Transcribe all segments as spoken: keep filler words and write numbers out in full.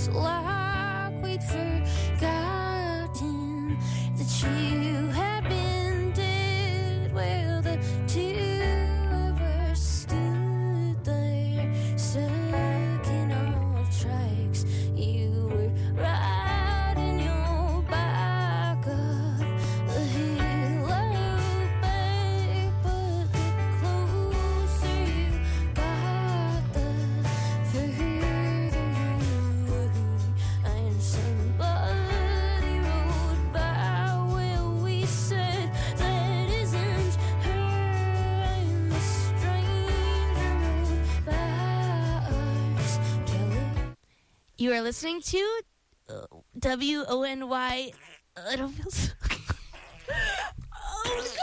It's like we'd forgotten that you had been dead. Well, the two of us stood there, sucking off tracks. You were riding your bike up the hill out back, but the closer you got, the further you were. And somebody rode by where we said, that isn't her. And the stranger rode by us, Kelly. You are listening to uh, W O N Y. I don't feel so. Oh,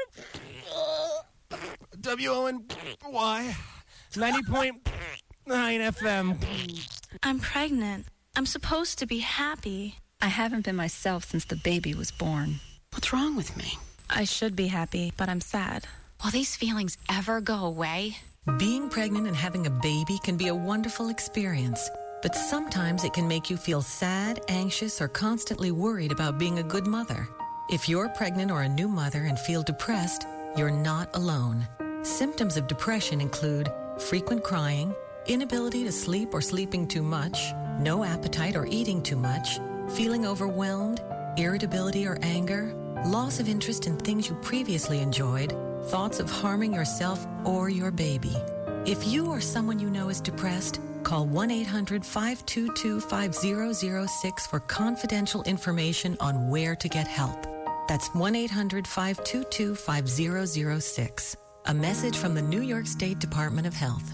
God. W O N Y ninety point nine F M. I'm pregnant. I'm supposed to be happy. I haven't been myself since the baby was born. What's wrong with me? I should be happy, but I'm sad. Will these feelings ever go away? Being pregnant and having a baby can be a wonderful experience, but sometimes it can make you feel sad, anxious, or constantly worried about being a good mother. If you're pregnant or a new mother and feel depressed, you're not alone. Symptoms of depression include frequent crying, inability to sleep or sleeping too much, no appetite or eating too much, feeling overwhelmed, irritability or anger, loss of interest in things you previously enjoyed, thoughts of harming yourself or your baby. If you or someone you know is depressed, call one eight hundred five two two five zero zero six for confidential information on where to get help. That's one eight hundred five two two five zero zero six. A message from the New York State Department of Health.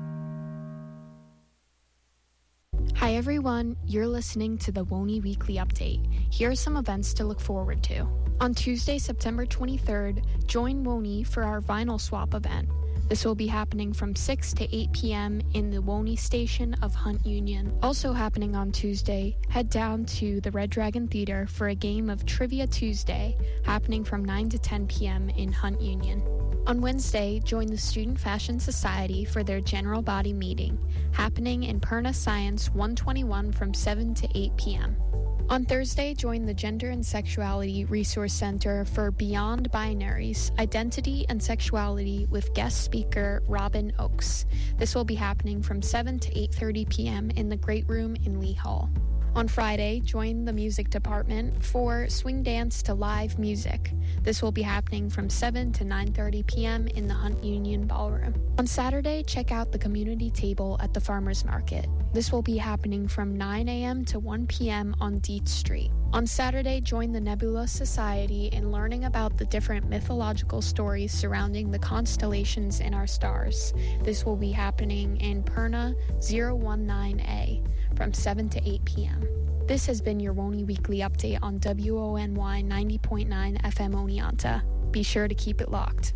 Hi everyone, you're listening to the WONI Weekly Update. Here are some events to look forward to. On Tuesday, September twenty-third, join WONI for our vinyl swap event. This will be happening from six to eight p.m. in the WONI station of Hunt Union. Also happening on Tuesday, head down to the Red Dragon Theater for a game of Trivia Tuesday, happening from nine to ten p.m. in Hunt Union. On Wednesday, join the Student Fashion Society for their general body meeting, happening in Perna Science one twenty-one from seven to eight p.m. On Thursday, join the Gender and Sexuality Resource Center for Beyond Binaries, Identity and Sexuality with guest speaker Robin Oakes. This will be happening from seven to eight thirty p.m. in the Great Room in Lee Hall. On Friday, join the music department for Swing Dance to Live Music. This will be happening from seven to nine thirty p.m. in the Hunt Union Ballroom. On Saturday, check out the community table at the Farmers Market. This will be happening from nine a.m. to one p.m. on Dietz Street. On Saturday, join the Nebula Society in learning about the different mythological stories surrounding the constellations in our stars. This will be happening in Perna zero one nine A from seven to eight p.m. This has been your WONI Weekly Update on W O N Y ninety point nine F M Oneonta. Be sure to keep it locked.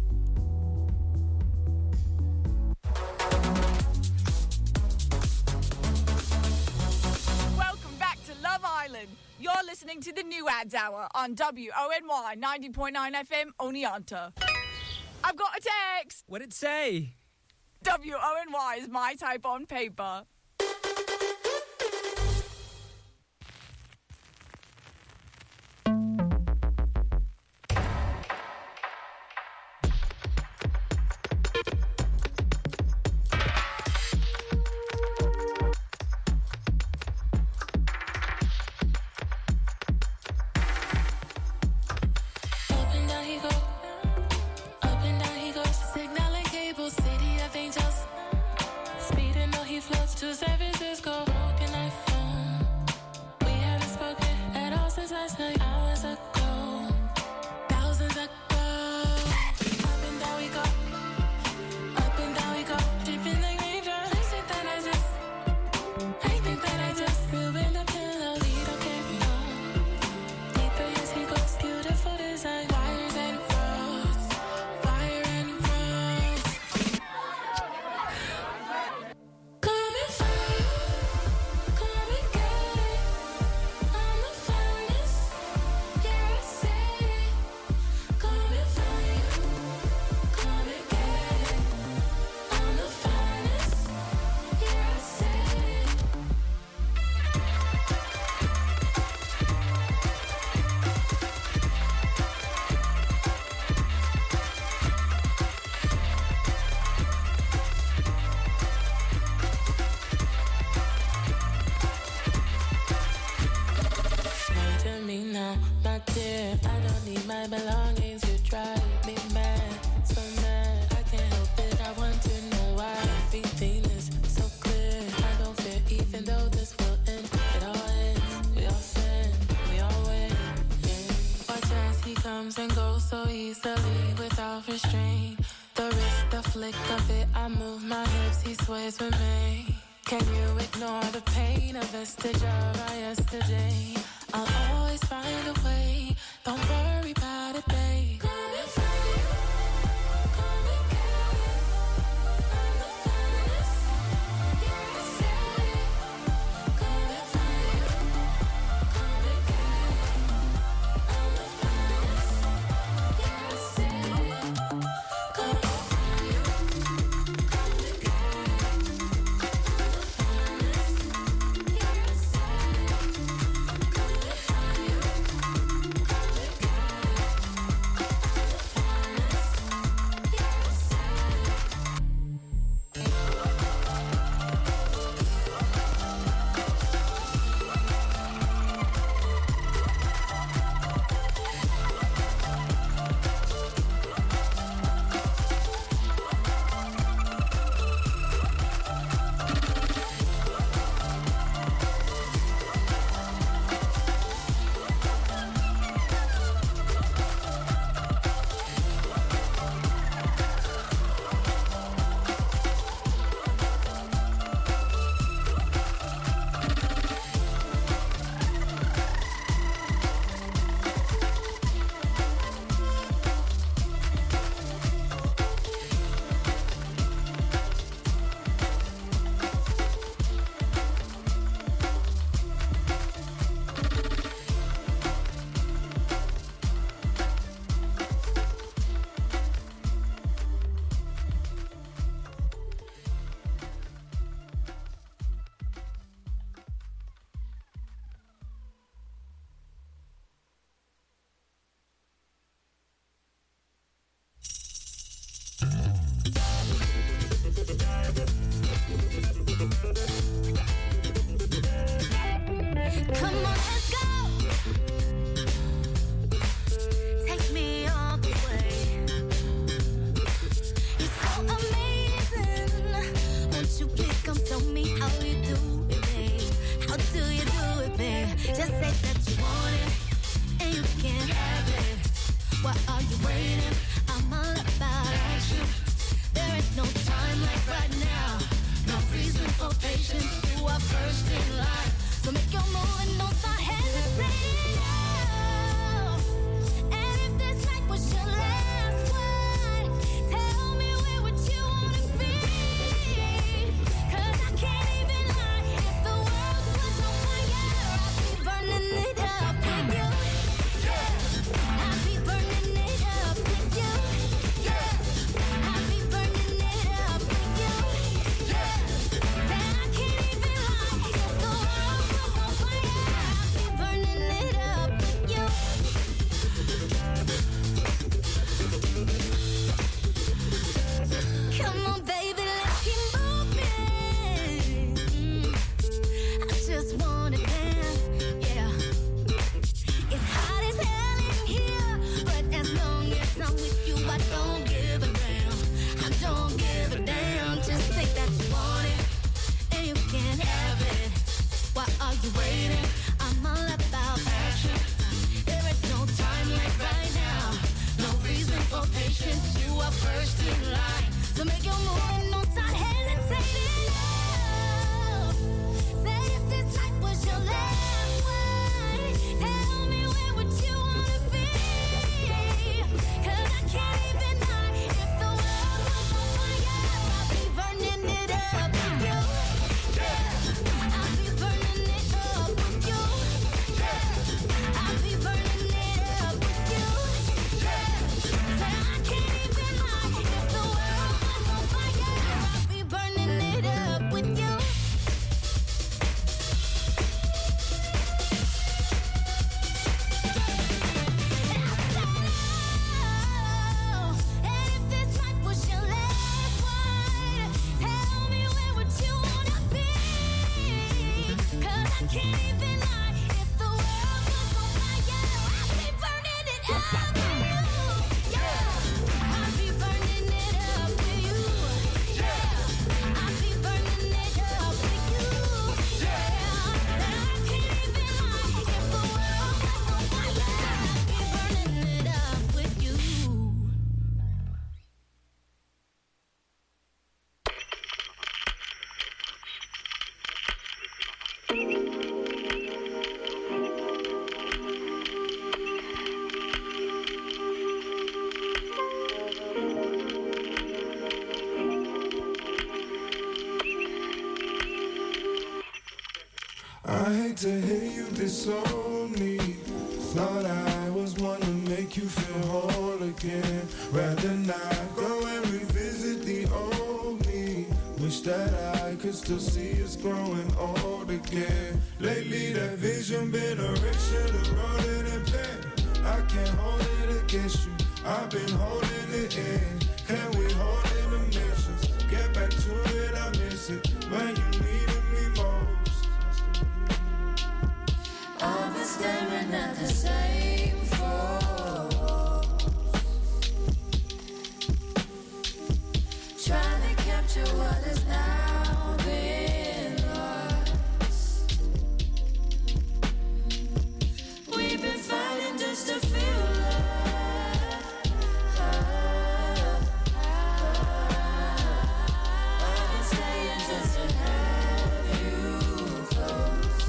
Welcome back to Love Island. You're listening to the New Ads Hour on W O N Y ninety point nine F M Oneonta. I've got a text. What'd it say? W O N Y is my type on paper. To dear, I don't need my belongings. You drive me mad, so mad. I can't help it, I want to know why. Everything is so clear. I don't fear, even though this will end. It all ends, we all sin, we all win. Yeah. Watch as he comes and goes so easily without restraint. The wrist, the flick of it, I move my hips, he sways with me. Can you ignore the pain, a vestige of our yesterday? I'll always find a way, don't worry about it, babe. Gonna find you, gonna get it. I'm the finest, you're the city. Gonna find you, gonna get it. I'm the finest, you're the city. Gonna find you, gonna get it. I'm the finest, you're the city. Gonna find you. Come on, let's go. Take me all the way. You're so amazing. Won't you please come tell me how you do it, babe? How do you do it, babe? Just say that you want it and you can't have it. Why are you waiting? I'm all about action. There is no time like right now. No reason for patience. You are first in line. So make your move and don't start hesitating now. And if this night was your last one, tell me where would you wanna be? 'Cause I can't even lie. If the world was on fire, I'd be burning it up with you. Yeah, I'd be burning it up with you. Yeah, I'd be burning it up with you. Yeah, and I can't even lie. If the world was on fire, I'd be burning it up with you. Come on, baby, let's keep moving. Mm. I just wanna dance, yeah. It's hot as hell in here, but as long as I'm with you, I don't give a damn. I don't give a damn. Just say that you want it and you can't have it. Why are you waiting? I'm all about action. There is no time like right now. No reason for patience. You are first in line. So make your move and don't start hesitating. Love. Say if this night was your last one, tell me where would you wanna be? 'Cause I can't even lie. If the world was on fire, I'd be burning it up with you. Yeah, I'd be burning it up with you. Yeah, I'd be burning it up with you. Yeah, say I can't even lie. If the world was on fire, I'd be burning it up with you. And if this night was your last one, tell me where would you wanna be? 'Cause I can't even lie. If the world was on fire, I'd be I hate to hear you disown me. Thought I was one to make you feel whole again. Rather not go and revisit the old me. Wish that I could still see us growing old again. Lately that vision been a wreck, should've wrote it in pen. I can't hold it against you, I've been holding it in. Can we hold in the missions? Get back to it, I miss it when you needed me most. I've been staring at the same photos, trying to capture what has now been lost. We've been fighting just to feel love. I've been staying just to have you close.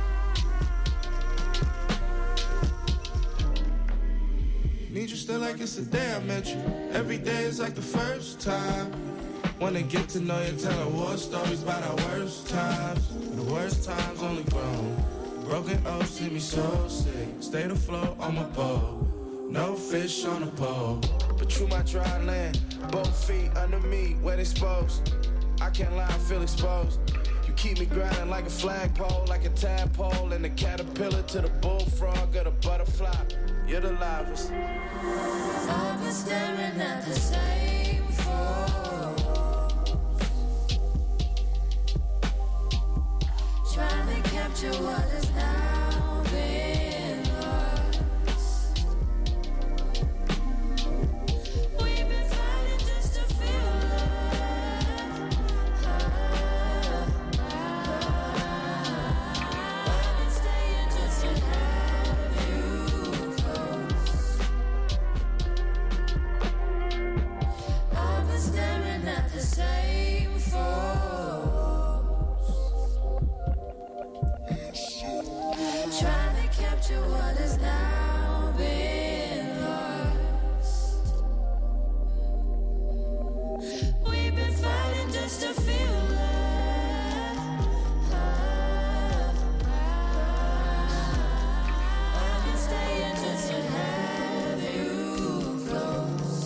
Need you still like it's the day I met you. Every day is like the first time. Wanna get to know you, telling war stories about our worst times. The worst times only grown. Broken O's see me so sick. Stayed afloat on my boat. No fish on the pole. But true my dry land. Both feet under me, wet exposed. I can't lie, I feel exposed. You keep me grinding like a flagpole, like a tadpole, and the caterpillar to the bullfrog or the butterfly. You're the livest. I've been staring at the same photos, trying to capture what has now been lost. We've been fighting just to feel love. I've been staying just to have you close. I've been staring at the same photos, trying to capture what has now been lost. We've been fighting just to feel love. I've been staying just to have you close.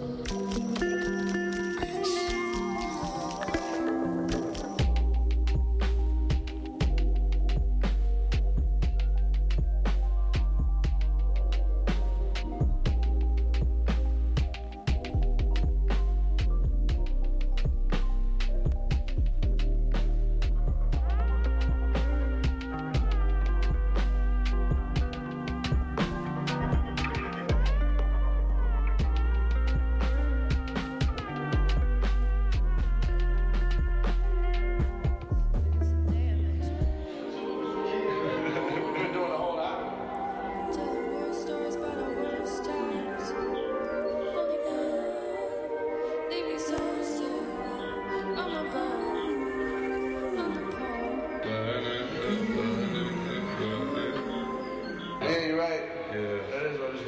Yeah, you're right. Yeah. That is what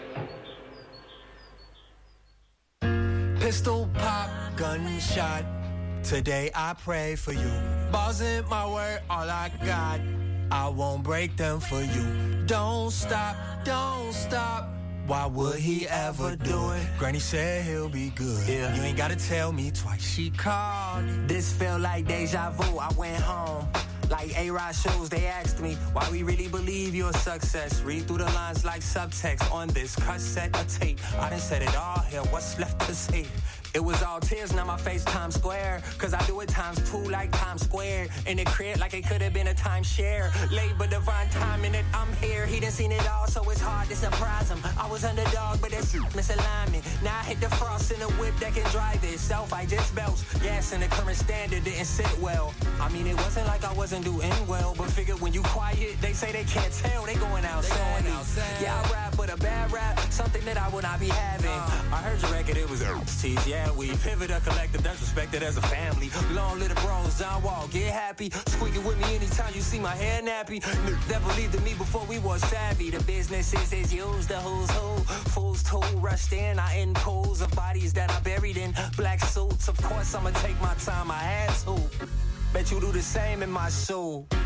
it's doing. Pistol pop, gunshot. Today I pray for you. Balls in my word, all I got. I won't break them for you. Don't stop, don't stop. Why would he ever do it? Granny said he'll be good. Yeah. You ain't gotta tell me twice. She called. This felt like deja vu. I went home. Like A-Rod shows, they asked me why we really believe you're a success. Read through the lines like subtext on this cassette or tape. I done said it all here, what's left to say? It was all tears, now my face Times Square. Cause I do it times two like Times Square. In the crib like it could have been a timeshare. Late but divine timing it, I'm here. He done seen it all, so it's hard to surprise him. I was underdog, but that's misalignment. Now I hit the frost in a whip that can drive itself. I just belts, gas in the current standard didn't sit well. I mean, it wasn't like I wasn't doing well, but figured when you quiet, they say they can't tell, they going outside. They going outside. Yeah, I rap, but a bad rap, something that I would not be having. Uh, I heard your record, it was tease, yeah. We pivot a collective that's respected as a family. Long little bros, John Wall, get happy. Squeak it with me anytime you see my hair nappy. That believed in me before we was savvy. The businesses is used, the who's who. Fools too rushed in. I in pools of bodies that I buried in black suits. Of course, I'ma take my time, I had to. Bet you do the same in my soul.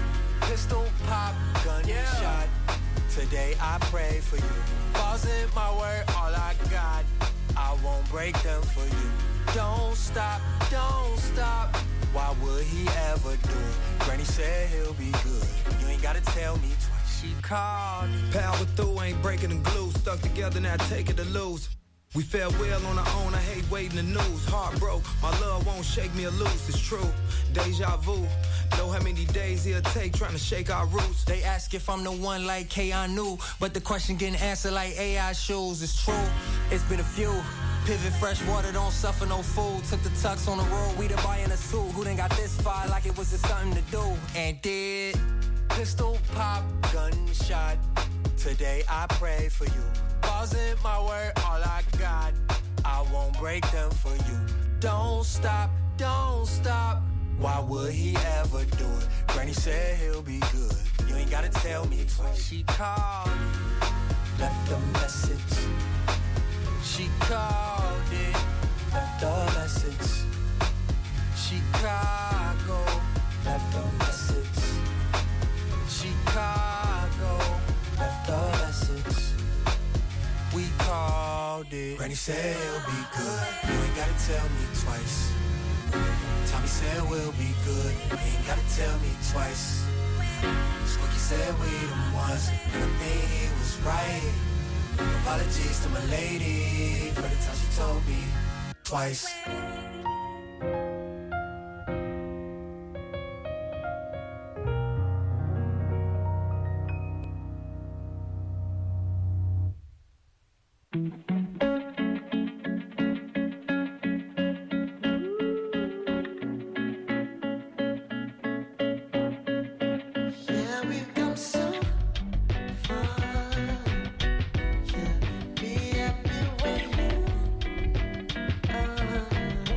Pistol pop, gun Yeah. shot. Today I pray for you. Balls in my word, all I got. I won't break them for you. Don't stop, don't stop. Why would he ever do it? Granny said he'll be good. You ain't gotta tell me twice. She called me. Power through, ain't breaking the glue. Stuck together, now take it or lose. We fell well on our own, I hate waiting the news. Heart broke, my love won't shake me or loose. It's true, deja vu. Know how many days it'll take trying to shake our roots. They ask if I'm the one like Keanu, but the question getting answered like A I shoes. It's true, it's been a few. Pivot fresh water, don't suffer no food. Took the tux on the road, we the buy in a suit. Who done got this far like it was just something to do? And did. Pistol pop, gun shot. Today I pray for you. Balls in my word, all I got. I won't break them for you. Don't stop, don't stop. Why would he ever do it? Granny said he'll be good. You ain't gotta tell me twice. She called me, left a message. she called it, Left a message. Chicago, Left a message. Chicago, Left a message. we called it. Granny said he'll be good. You ain't gotta tell me twice. Tommy said we'll be good. You ain't gotta tell me twice. Squeaky said we them ones, and I think he was right. Apologies to my lady for the time she told me twice. Yeah, we've come so far. Yeah, be happy when you are.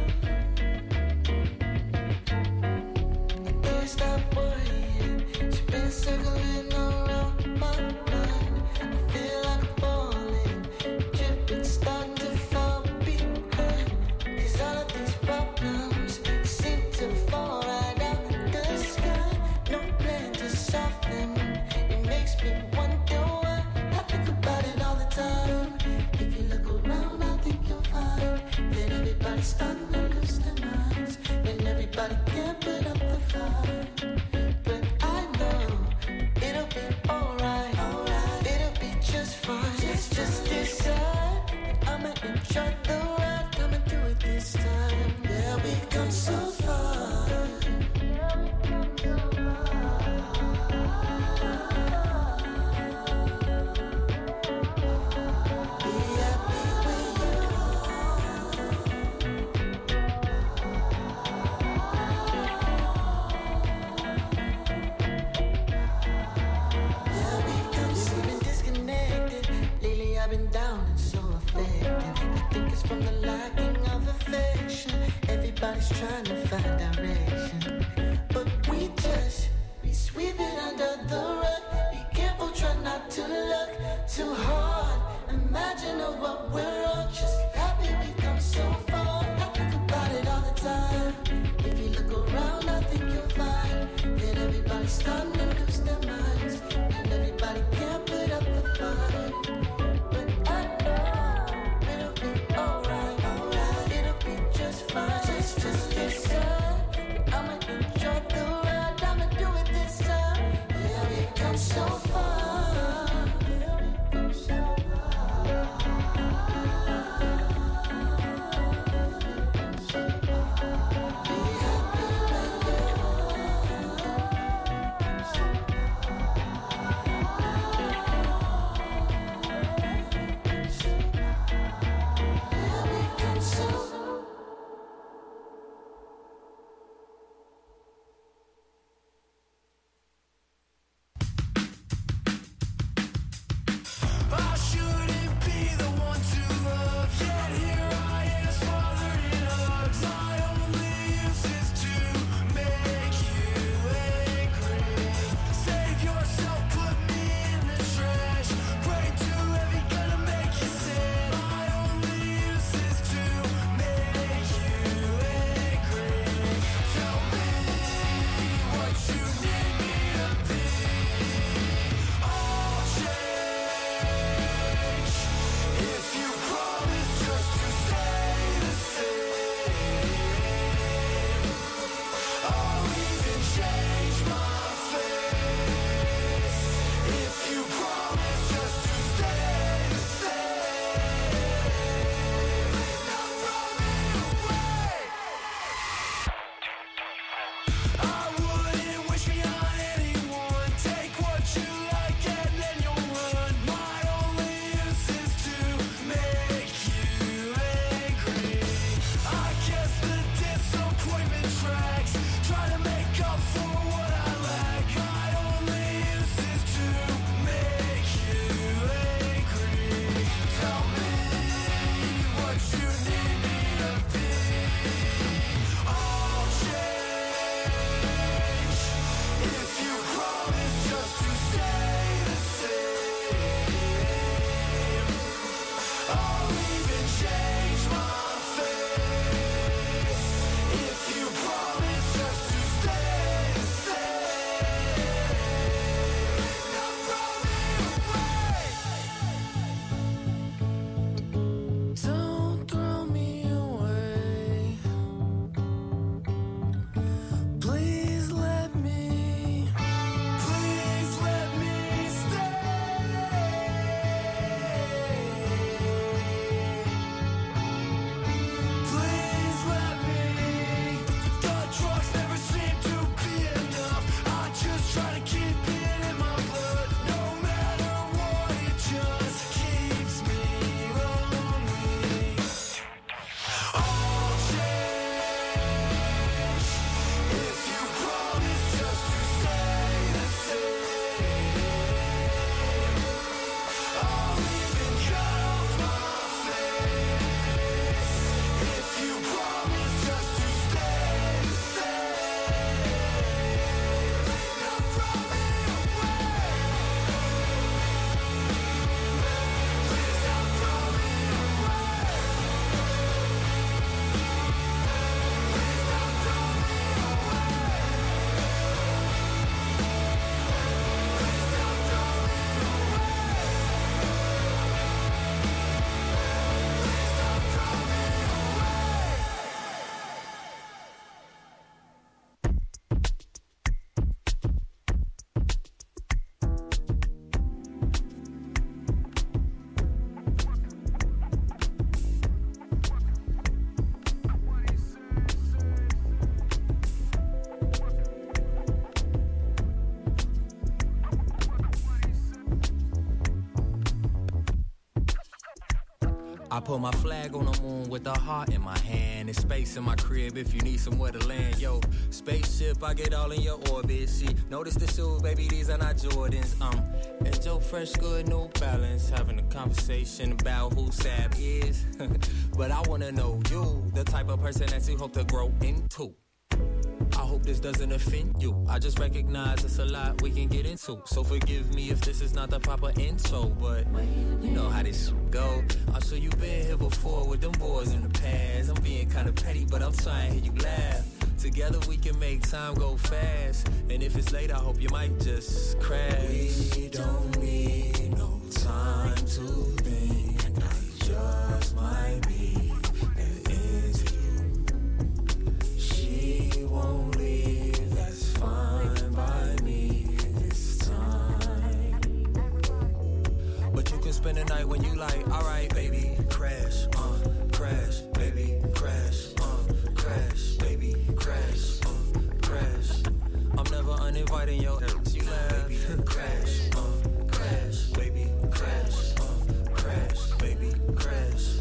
I can't stop worrying. She's been circling around my mind. I feel like I'm falling, dripping, starting to fall behind. 'Cause all of these problems seem to fall right out the sky. No plan to solve them. It makes me wonder why. I think about it all the time. If you look around, I think you'll find that everybody's starting to lose their minds, and everybody can't put up the fight. But I know it'll be alright. It'll be just fine. Just, just decide that I'ma enjoy the ride, coming through it this time. Yeah, we've come so far. Be happy when you Yeah, we've come so been disconnected. Lately I've been down and so affected. I think it's from the lacking of affection. Everybody's trying to find direction, but we just we sweep it under the rug. Be careful, try not to look too hard. Imagine of what we're on. Just happy we come so far. I think about it all the time. If you look around, I think you'll find that everybody's starting to lose their minds, and everybody can't put up the fight. But I know it'll be alright. It'll be just fine. Just, just decide that I'ma I put my flag on the moon with a heart in my hand. There's space in my crib if you need somewhere to land. Yo, spaceship, I get all in your orbit. See, notice the shoes, baby, these are not Jordans. Um, and Joe Fresh, good, New Balance. Having a conversation about who Sab is. But I wanna know you, the type of person that you hope to grow into. I hope this doesn't offend you. I just recognize it's a lot we can get into. So forgive me if this is not the proper intro, but you know how this go. I'm sure you've been here before with them boys in the past. I'm being kinda petty, but I'm trying to hear you laugh. Together we can make time go fast. And if it's late, I hope you might just crash. We don't need no time to think. It just might be the end to you. She won't leave, that's fine by me this time. But you can spend the night when you like, alright, baby, crash, uh, crash, baby, crash, uh, crash, baby, crash, uh, crash. I'm never uninviting your ex, you laugh, baby, crash, uh, crash, baby, crash, uh, crash, baby, crash.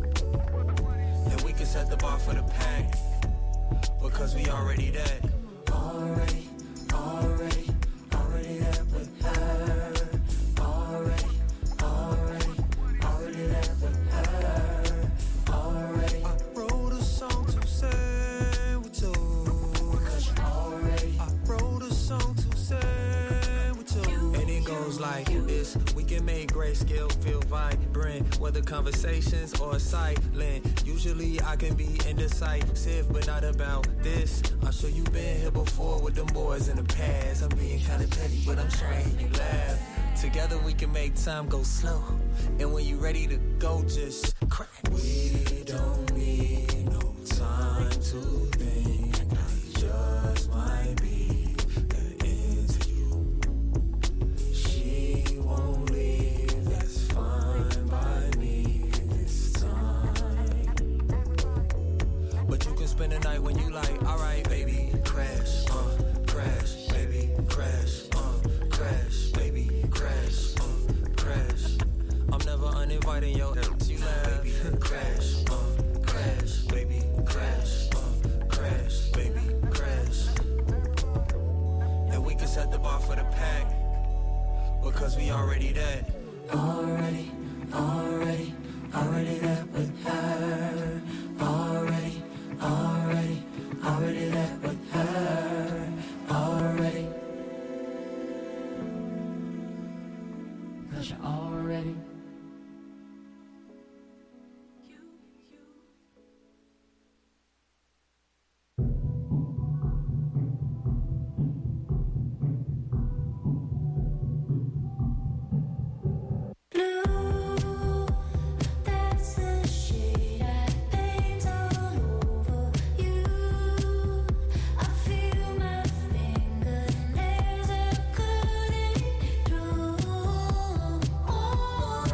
And we can set the bar for the pack, because we already that. Already, already, already that with her. Already, already, already that with her. Already. I wrote a song to say with you. Because you already. I wrote a song to say with you. And it goes like this. We can make grayscale feel vibrant, whether conversations or silent. Usually I can be indecisive, but not about this. I'm sure you've been here before with them boys in the past. I'm being kinda petty, but I'm trying to you laugh. Together we can make time go slow. And when you're ready to go, just crack. We don't need no time to think. It just might be the end to you. She won't leave, that's fine by me this time. But you can spend the night when you like, alright, baby, crash, uh, crash, baby, crash, uh, crash, baby, crash, uh, crash. I'm never uninviting your ex, you laugh, baby, crash, uh, crash, baby, crash, uh, crash, baby, crash. And we can set the bar for the pack, because we already that. Already, already, already that with her. Already, already, already that with her. Already. Cause you're already. That's the shade I paint all over you. I feel my fingernails are cutting through. Oh,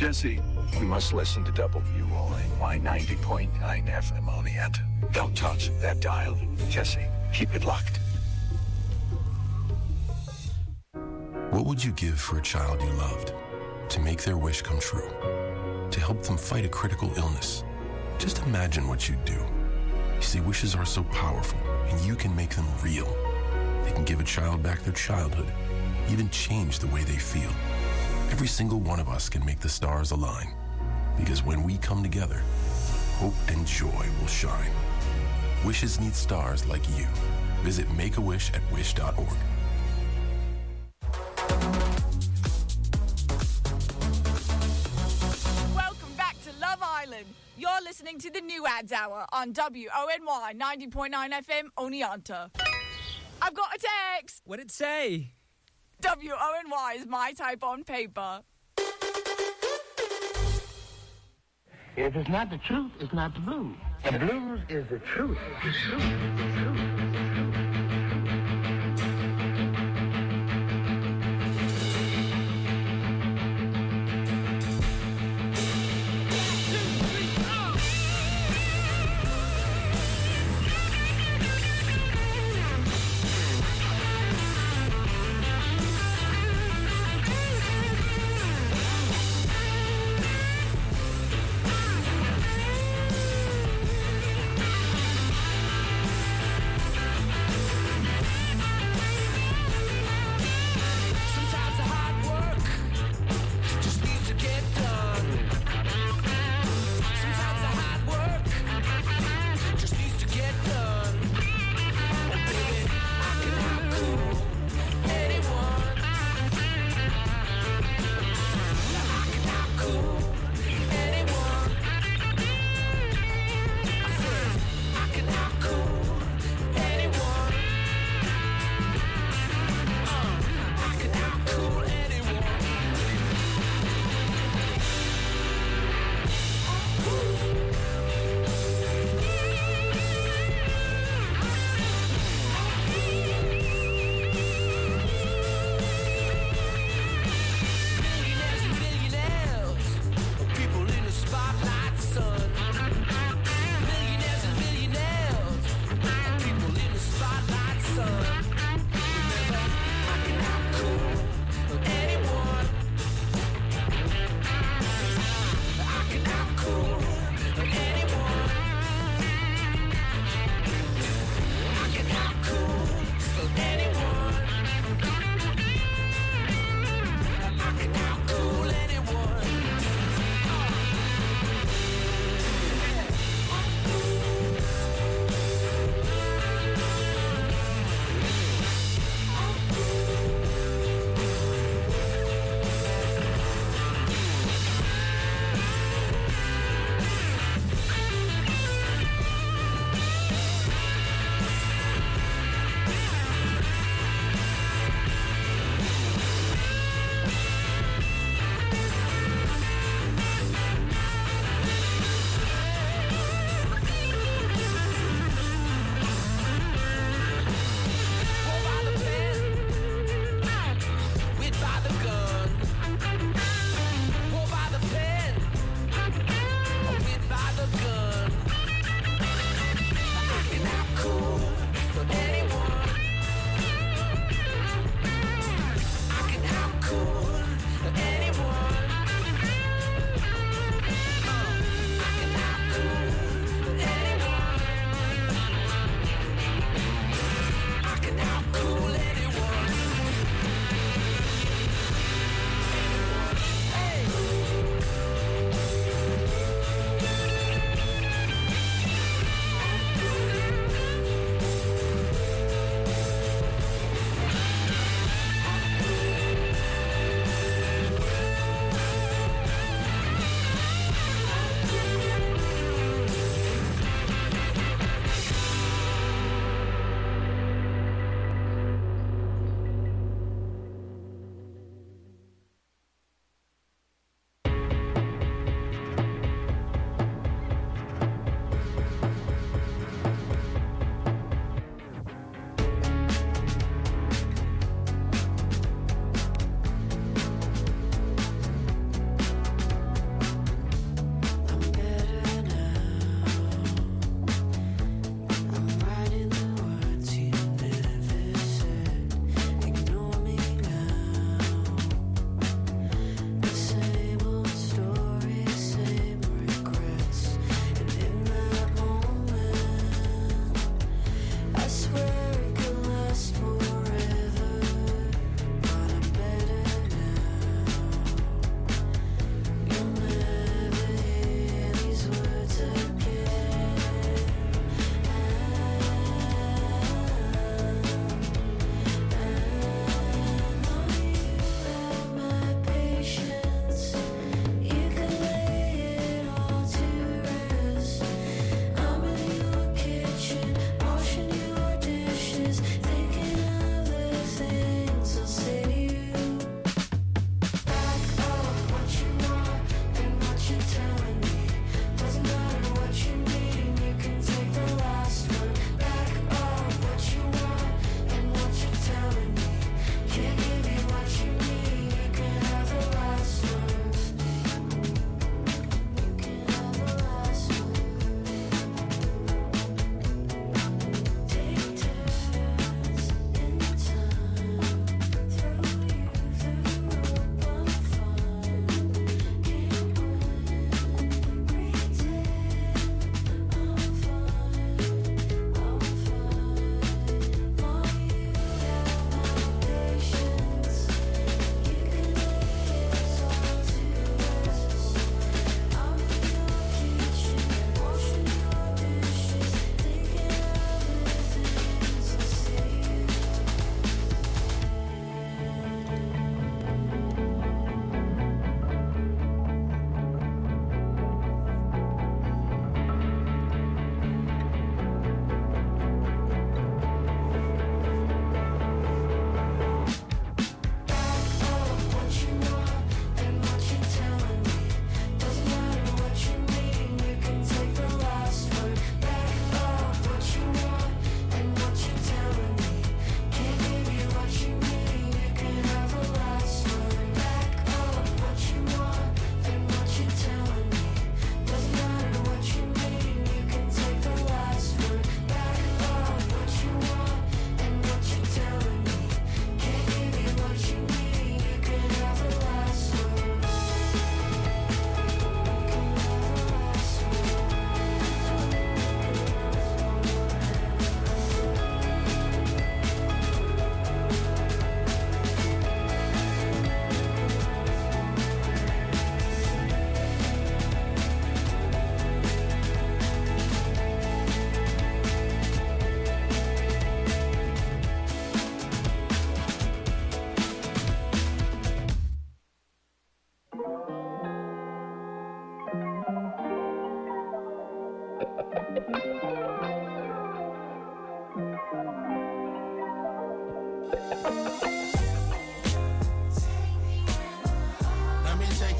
Jesse, you must listen to W O N Y ninety point nine F M on the end. Don't touch that dial. Jesse, keep it locked. What would you give for a child you loved? To make their wish come true? To help them fight a critical illness? Just imagine what you'd do. You see, wishes are so powerful, and you can make them real. They can give a child back their childhood, even change the way they feel. Every single one of us can make the stars align. Because when we come together, hope and joy will shine. Wishes need stars like you. Visit Make a Wish at wish dot org. Welcome back to Love Island. You're listening to the New Ads Hour on W O N Y ninety point nine F M Oneonta. I've got a text. What'd it say? W O N Y is my type on paper. If it's not the truth, it's not the blues. The blues is the truth. The truth. The truth.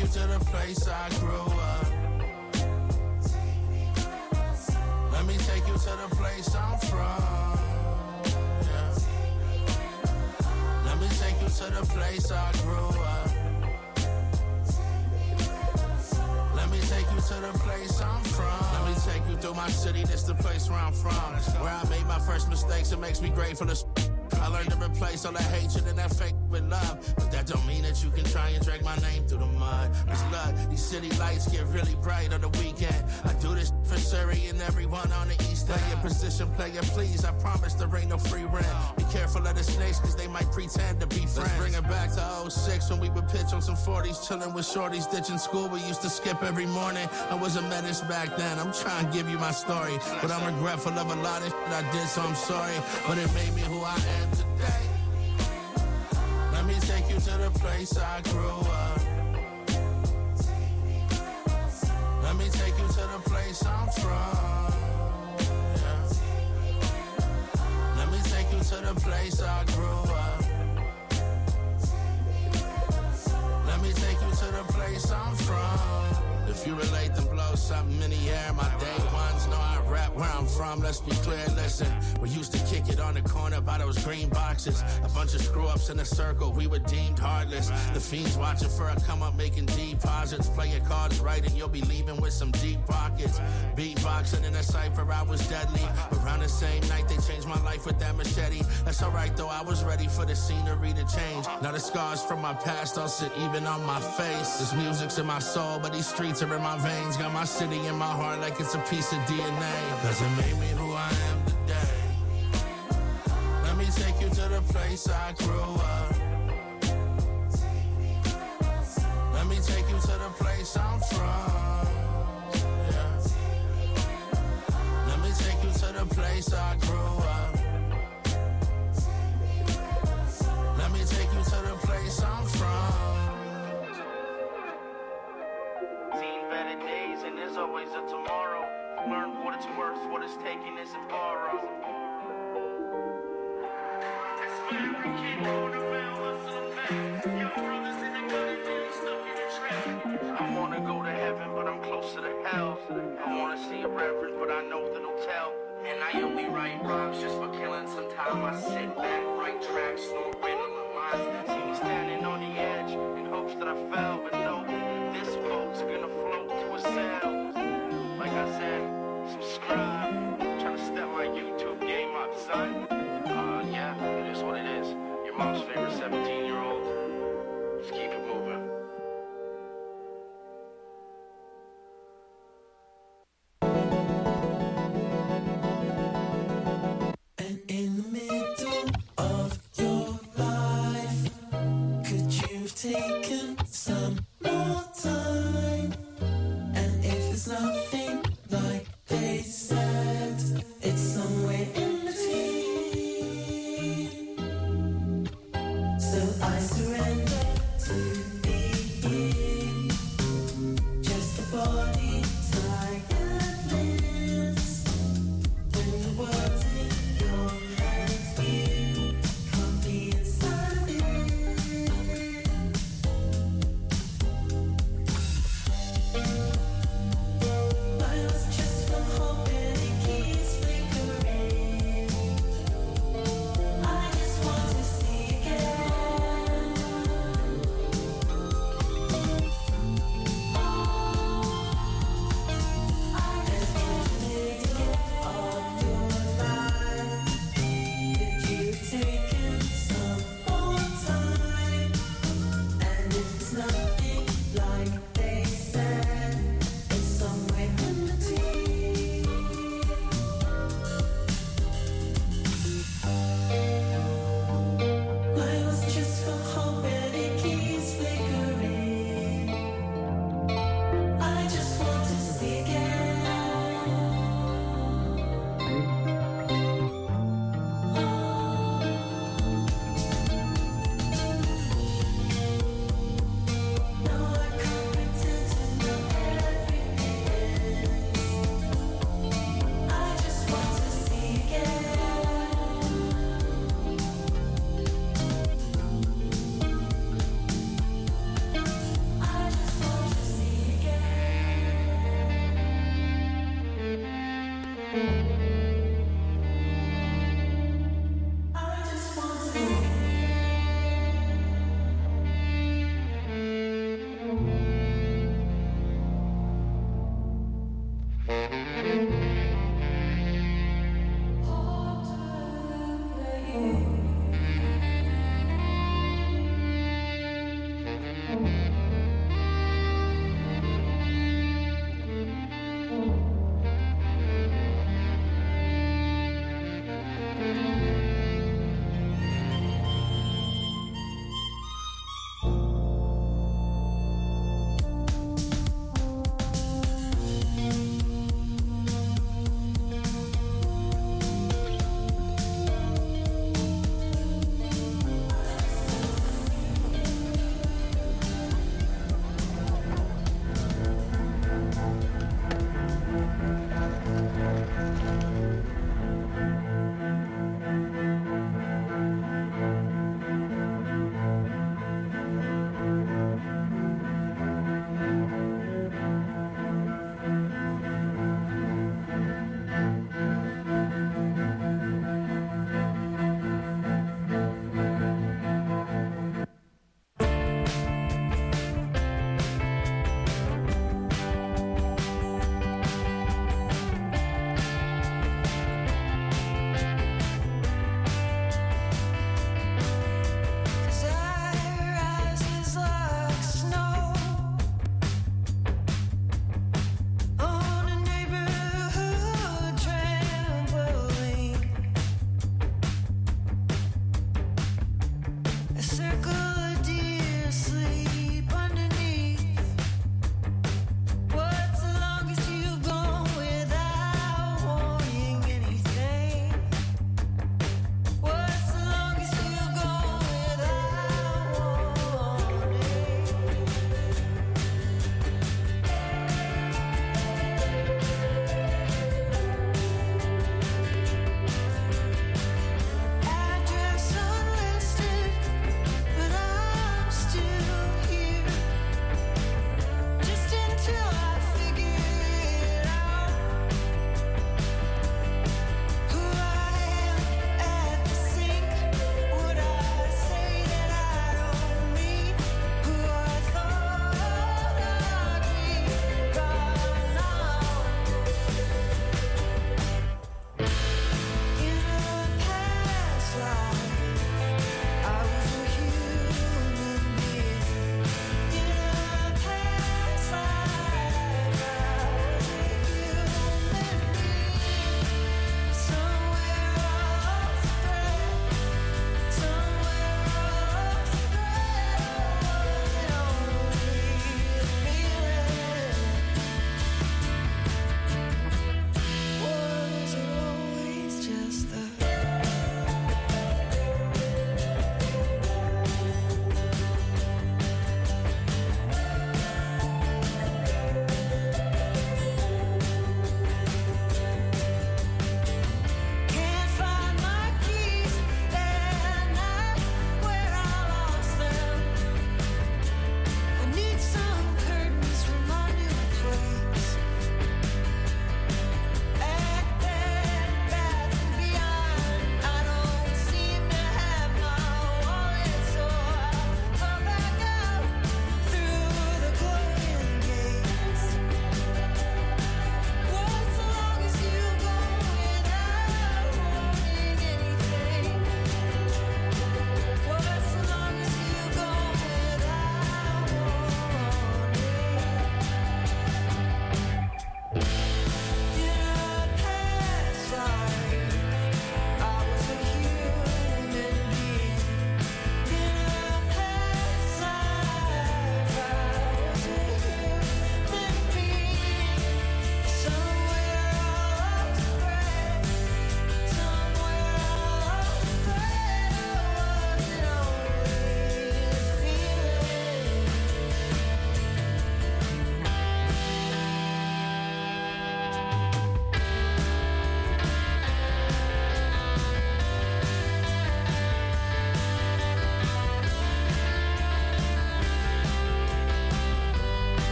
you to the place I grew up. Let me take you to the place I'm from. Yeah. Let me take you to the place I grew up. Let me take you to the place I'm from. Let me take you through my city, this the place where I'm from. Where I made my first mistakes, it makes me grateful to I learned to replace all that hatred and that fake with love. But that don't mean that you can try and drag my name through the mud. It's love, these city lights get really bright on the weekend. I do this for Surrey and everyone on the east end. Your position, player, please, I promise there ain't no free rent. Be careful of the snakes, cause they might pretend to be friends. Let's bring it back to oh six when we would pitch on some forties, chilling with shorties, ditching school. We used to skip every morning. I was a menace back then. I'm trying to give you my story, but I'm regretful of a lot of shit I did, so I'm sorry. But it made me who I am today. Let me take you to the place I grew up. Let me take you to the place I'm from. Yeah. Let me take you to the place I grew up. Let me take you to the place I'm from. If you relate, then blow something in the air. My day ones know I rap where I'm from. Let's be clear, listen. We used to kick it on the corner by those green boxes. A bunch of screw-ups in a circle, we were deemed heartless. The fiends watching for a come up making deposits. Play your cards right and you'll be leaving with some deep pockets. Beatboxing in a cypher, I was deadly. Around the same night, they changed my life with that machete. That's alright though, I was ready for the scenery to change. Now the scars from my past all sit even on my face. This music's in my soul, but these streets are in my veins. Got my city in my heart like it's a piece of D N A. Cause it made me who I am today. Let me take you to the place I grew up. Let me take you to the place I'm from. Yeah. Let me take you to the place I grew up. Let me take you to the place I'm from. Seen better days and there's always a tomorrow. Learn what it's worth, what it's taking isn't borrowed. That's for every kid going around hustling back. Yo, brothers in the gutter, they stuck in a trap. I wanna go to heaven, but I'm closer to hell. I wanna see a reverend, but I know that he'll tell. And I only write rhymes just for killing some time. I sit back, write tracks, snort random lines. See me standing on the edge in hopes that I fell, but no, this boat's gonna float to a sail. Like I said, subscribe. Trying to step my YouTube game up, son. Uh, yeah, it is what it is. Your mom's favorite seventeen-year-old. Just keep it moving. And in the middle of your life, could you have taken some more time? And if it's nothing like they said, it's somewhere in between. So I surrender to being just a body, tired lips. When the world's in your hands, you can't be inside of it.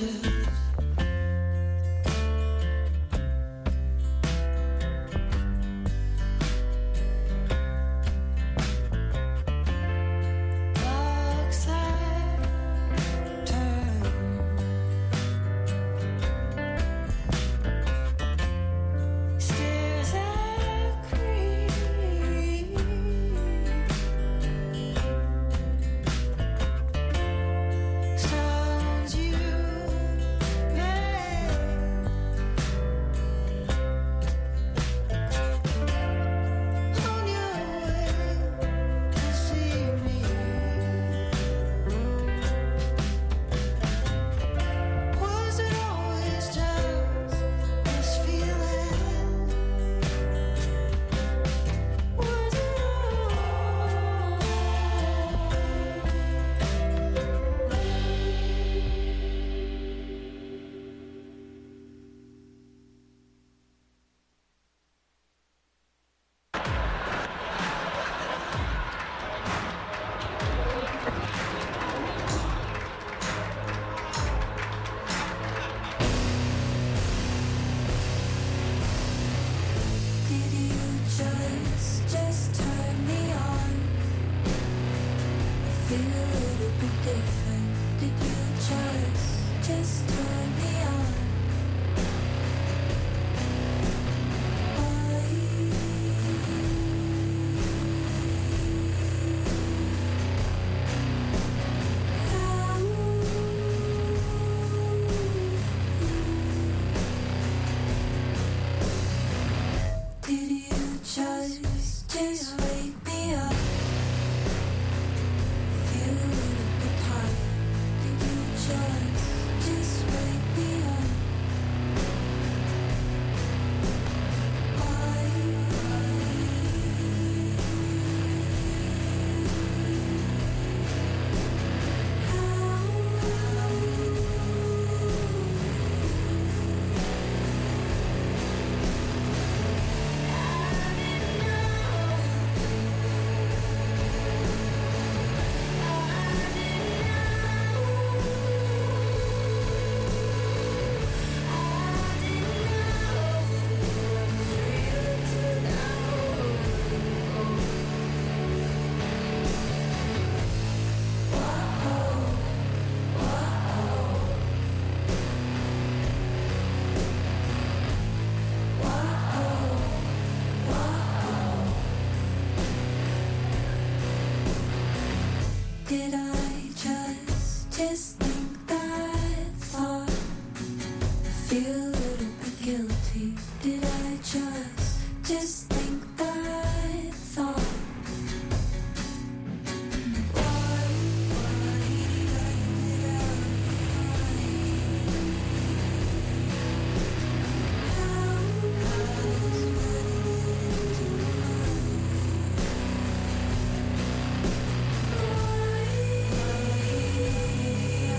answers. Did I just, just think that thought? Feel a little bit guilty. Did I just, just think that thought? Yeah.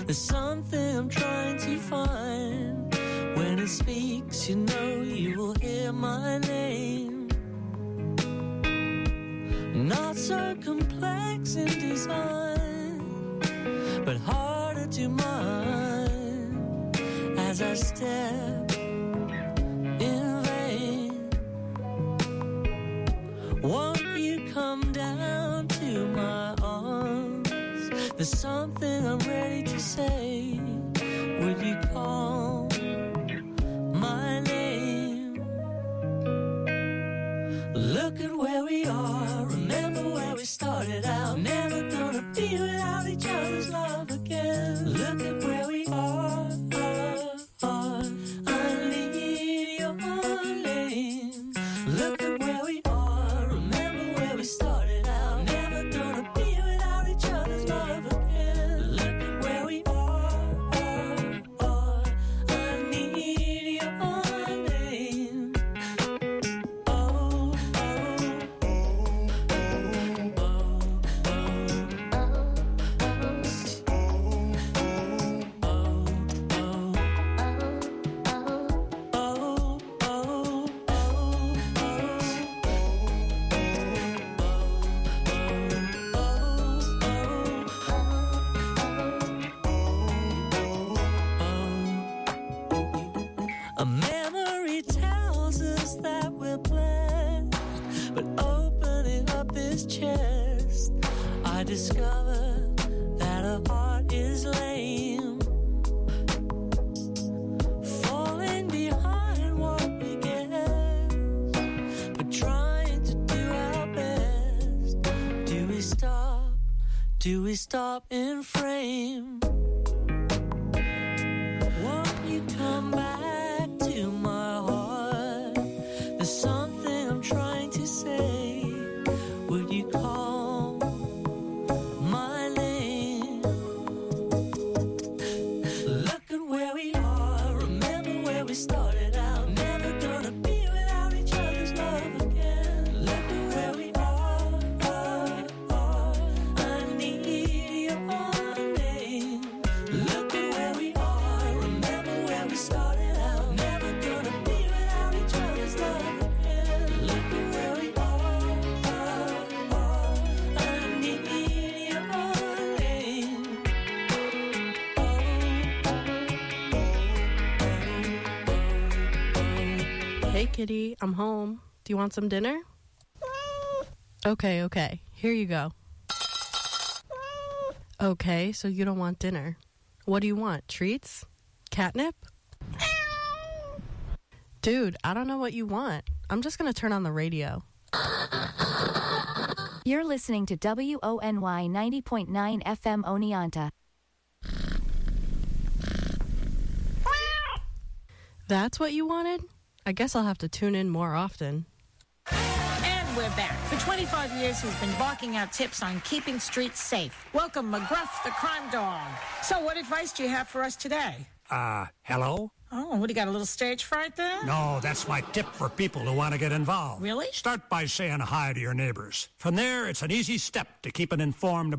There's something I'm trying to find. When it speaks, you know you will hear my name. Not so complex in design, but harder to mind as I step in vain. Won't you come down to my arms? There's something I'm ready to say. Would you call my name? Look at where we are. Remember where we started out. Never gonna be without each other's love again. Look at where we are. are. I need your name. Look at where we are. Remember where we started out. Never gonna be without each other's love again. Look at where we are. are, are. I need your name. Oh, a memory tells us that we're blessed, but opening up this chest, I discover that a heart is lame. Falling behind what we guess, but trying to do our best. Do we stop? Do we stop in frame? Won't you come back to my heart? There's something I'm trying to say. Would you call my name? Look at where we are. Remember where we started out. Never gonna be without each other's love again. Look at where we are. are, are. I need your name. Look at where we are. Remember where we started out. Never gonna be without each other's love again. Look at where we are. are, are. I need your name. Hey, kitty, I'm home. Do you want some dinner? Okay, okay. Here you go. Okay, so you don't want dinner. What do you want? Treats? Catnip? Dude, I don't know what you want. I'm just gonna turn on the radio. You're listening to W O N Y ninety point nine F M Oneonta. That's what you wanted? I guess I'll have to tune in more often. And we're back. For twenty-five years, he's been barking out tips on keeping streets safe. Welcome, McGruff, the crime dog. So what advice do you have for us today? Uh, hello? Oh, what, do you got a little stage fright there? No, that's my tip for people who want to get involved. Really? Start by saying hi to your neighbors. From there, it's an easy step to keeping informed